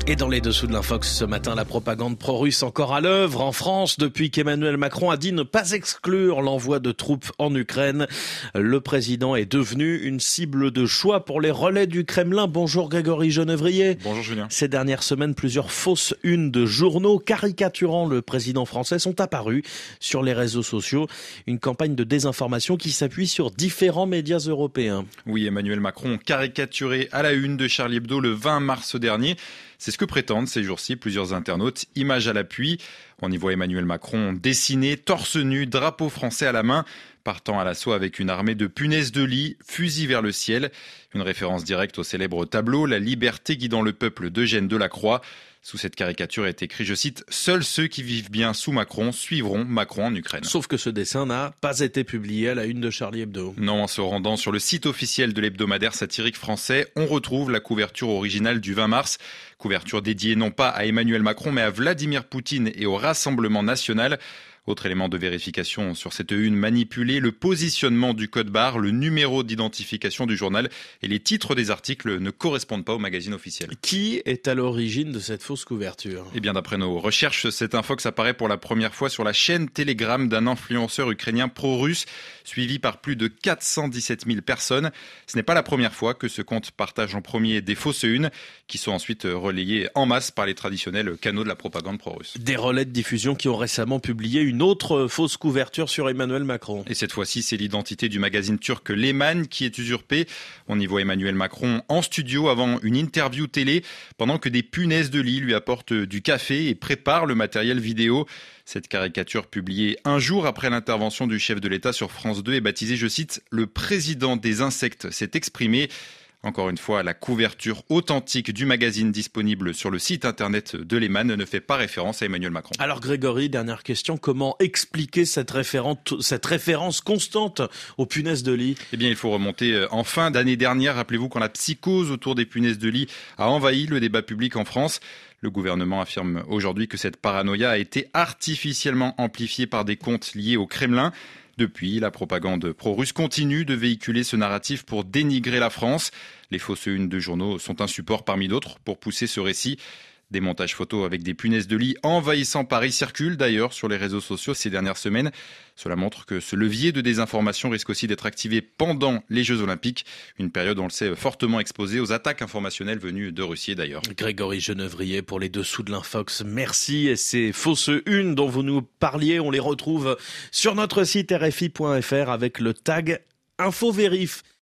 Et dans les dessous de l'Infox ce matin, la propagande pro-russe encore à l'œuvre en France depuis qu'Emmanuel Macron a dit ne pas exclure l'envoi de troupes en Ukraine. Le président est devenu une cible de choix pour les relais du Kremlin. Bonjour Grégory Genevrier. Bonjour Julien. Ces dernières semaines, plusieurs fausses unes de journaux caricaturant le président français sont apparues sur les réseaux sociaux. Une campagne de désinformation qui s'appuie sur différents médias européens. Oui, Emmanuel Macron caricaturé à la une de Charlie Hebdo le 20 mars dernier. C'est ce que prétendent ces jours-ci plusieurs internautes, images à l'appui. On y voit Emmanuel Macron dessiné, torse nu, drapeau français à la main, partant à l'assaut avec une armée de punaises de lit, fusil vers le ciel. Une référence directe au célèbre tableau « La liberté guidant le peuple » d'Eugène Delacroix. Sous cette caricature est écrit, je cite, « Seuls ceux qui vivent bien sous Macron suivront Macron en Ukraine ». Sauf que ce dessin n'a pas été publié à la une de Charlie Hebdo. Non, en se rendant sur le site officiel de l'hebdomadaire satirique français, on retrouve la couverture originale du 20 mars. Couverture dédiée non pas à Emmanuel Macron, mais à Vladimir Poutine et au Rassemblement national. Autre élément de vérification sur cette une manipulée, le positionnement du code barre, le numéro d'identification du journal et les titres des articles ne correspondent pas au magazine officiel. Qui est à l'origine de cette fausse couverture ? Eh bien, d'après nos recherches, cette infox apparaît pour la première fois sur la chaîne Telegram d'un influenceur ukrainien pro-russe, suivi par plus de 417 000 personnes. Ce n'est pas la première fois que ce compte partage en premier des fausses unes, qui sont ensuite relayées en masse par les traditionnels canaux de la propagande pro-russe. Des relais de diffusion qui ont récemment publié une autre fausse couverture sur Emmanuel Macron. Et cette fois-ci, c'est l'identité du magazine turc Leman qui est usurpée. On y voit Emmanuel Macron en studio avant une interview télé, pendant que des punaises de lit lui apportent du café et préparent le matériel vidéo. Cette caricature publiée un jour après l'intervention du chef de l'État sur France 2 est baptisée, je cite, « Le président des insectes s'est exprimé ». Encore une fois, la couverture authentique du magazine disponible sur le site internet de Leman ne fait pas référence à Emmanuel Macron. Alors Grégory, dernière question, comment expliquer cette référence constante aux punaises de lit ? Eh bien, il faut remonter en fin d'année dernière. Rappelez-vous quand la psychose autour des punaises de lit a envahi le débat public en France. Le gouvernement affirme aujourd'hui que cette paranoïa a été artificiellement amplifiée par des comptes liés au Kremlin. Depuis, la propagande pro-russe continue de véhiculer ce narratif pour dénigrer la France. Les fausses unes de journaux sont un support parmi d'autres pour pousser ce récit. Des montages photos avec des punaises de lit envahissant Paris circulent d'ailleurs sur les réseaux sociaux ces dernières semaines. Cela montre que ce levier de désinformation risque aussi d'être activé pendant les Jeux Olympiques, une période, on le sait, fortement exposée aux attaques informationnelles venues de Russie d'ailleurs. Grégory Genevrier pour les dessous de l'Infox, merci. Et ces fausses unes dont vous nous parliez, on les retrouve sur notre site rfi.fr avec le tag InfoVérif.